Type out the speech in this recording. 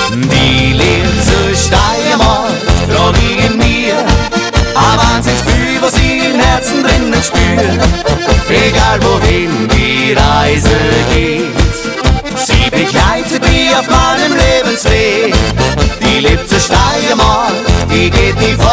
Die lebt zur Steiermark, trag ich in mir. Ein Wahnsinnsgefühl, was ich im Herzen drinnen spür. Egal wohin die Reise geht, sie begleitet mich auf meinem Lebensweg. Die lebt zur Steiermark, die geht nie fort.